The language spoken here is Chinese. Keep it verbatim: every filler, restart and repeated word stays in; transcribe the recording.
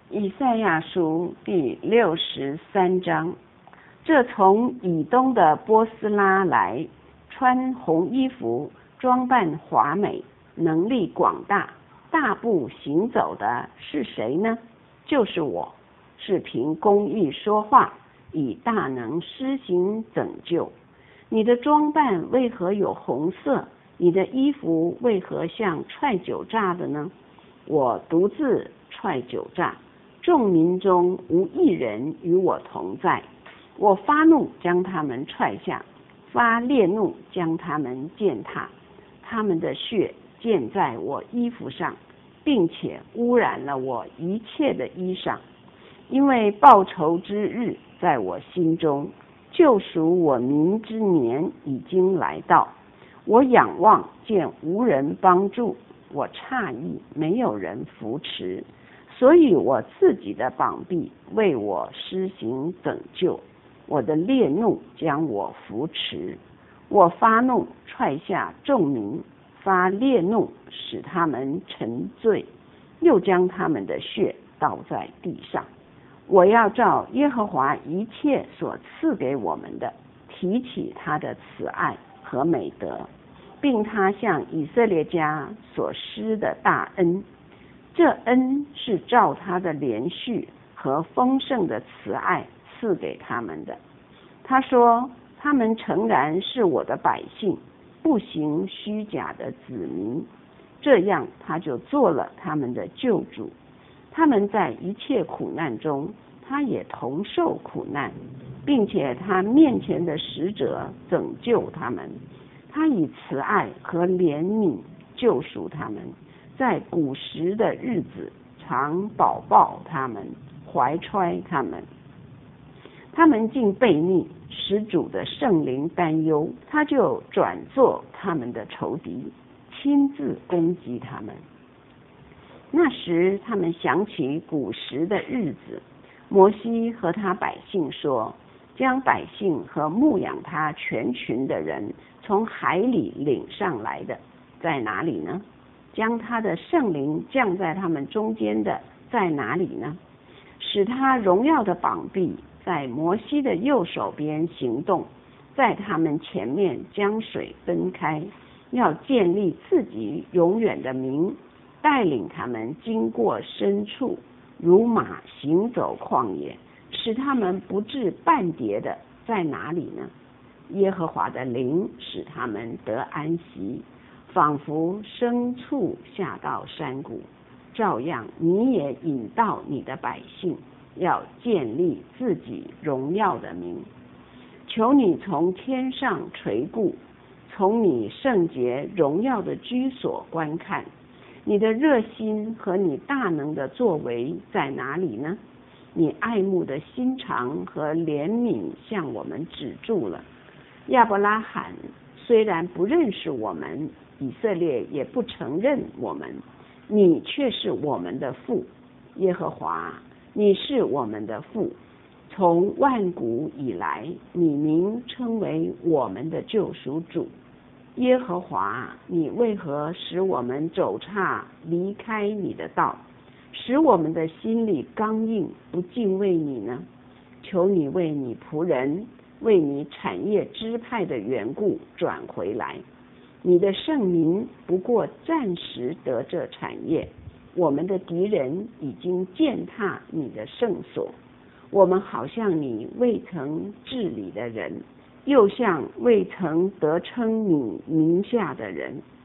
以赛亚书第六十三章，这从以东的波斯拉来，穿红衣服，装扮华美，能力广大，大步行走的是谁呢？就是我，是凭公义说话，以大能施行拯救。你的装扮为何有红色？你的衣服为何像踹酒榨的呢？我独自踹酒榨，众民中无一人与我同在。我发怒将他们踹下，发烈怒将他们践踏，他们的血溅在我衣服上，并且污染了我一切的衣裳。因为报仇之日在我心中，救赎我民之年已经来到。我仰望见无人帮助，我诧异没有人扶持，所以我自己的膀臂为我施行拯救，我的烈怒将我扶持。我发怒踹下众民，发烈怒使他们沉醉，又将他们的血倒在地上。我要照耶和华一切所赐给我们的，提起他的慈爱和美德，并他向以色列家所施的大恩。这恩是照他的连续和丰盛的慈爱赐给他们的。他说，他们诚然是我的百姓，不行虚假的子民，这样他就做了他们的救主。他们在一切苦难中，他也同受苦难，并且他面前的使者拯救他们。他以慈爱和怜悯救赎他们，在古时的日子常保抱他们，怀揣他们。他们竟悖逆，使主的圣灵担忧，他就转作他们的仇敌，亲自攻击他们。那时他们想起古时的日子，摩西和他百姓说，将百姓和牧养他全群的人从海里领上来的在哪里呢？将他的圣灵降在他们中间的在哪里呢？使他荣耀的膀臂在摩西的右手边行动，在他们前面将水分开，要建立自己永远的名，带领他们经过深处，如马行走旷野，使他们不致半跌的在哪里呢？耶和华的灵使他们得安息，仿佛牲畜下到山谷，照样你也引导你的百姓，要建立自己荣耀的名。求你从天上垂顾，从你圣洁荣耀的居所观看，你的热心和你大能的作为在哪里呢？你爱慕的心肠和怜悯向我们止住了。亚伯拉罕虽然不认识我们，以色列也不承认我们，你却是我们的父。耶和华，你是我们的父，从万古以来，你名称为我们的救赎主。耶和华，你为何使我们走岔离开你的道，使我们的心里刚硬，不敬畏你呢？求你为你仆人，为你产业支派的缘故转回来。你的圣民不过暂时得这产业，我们的敌人已经践踏你的圣所。我们好像你未曾治理的人，又像未曾得称你名下的人。